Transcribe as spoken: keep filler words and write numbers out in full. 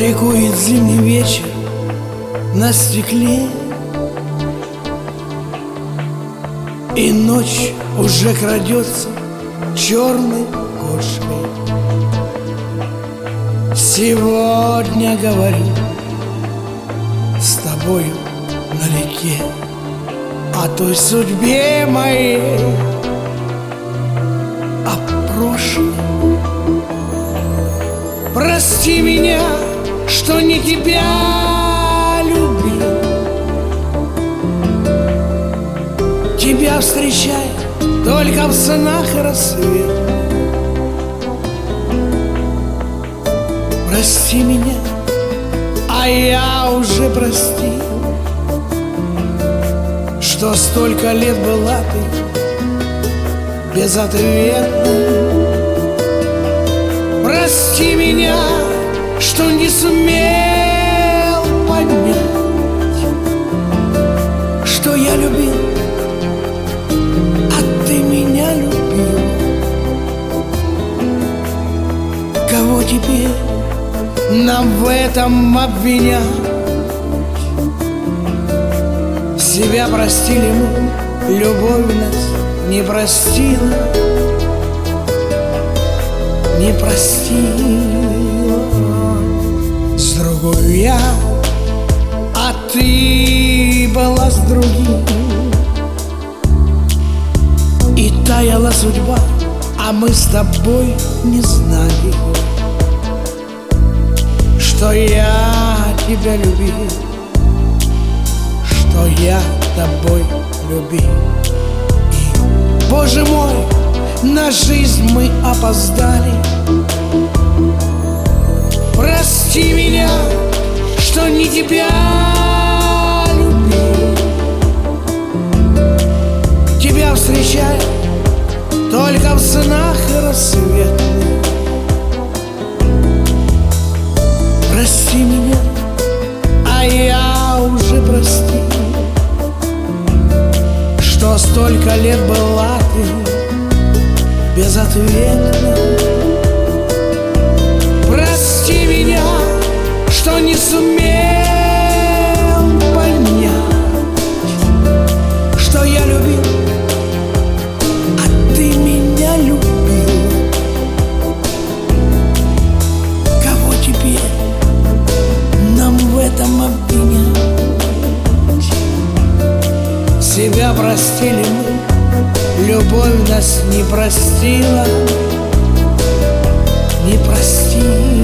Ликует зимний вечер на стекле, и ночь уже крадется черной кошкой. Сегодня говорю с тобою налегке о той судьбе моей, о прошлом. Прости меня, что не тебя любил, тебя встречаю только в снах рассвет. Прости меня, а я уже простил, что столько лет была ты безответной. Прости меня, что не сумел понять, что я любил, а ты меня любил. Кого теперь нам в этом обвинять? Себя простили мы, любовь нас не простила, не простила. С другой я, а ты была с другим, и таяла судьба, а мы с тобой не знали, что я тебя любил, что я тобой любил. И, Боже мой, на жизнь мы опоздали. Прости меня, что не тебя любил, тебя встречаю только в снах рассветных. Прости меня, а я уже простил, что столько лет была ты безответна. Прости меня, что не сумел понять, что я любил, а ты меня любил. Кого теперь нам в этом обвинять? Себя простили мы, любовь нас не простила, не простила.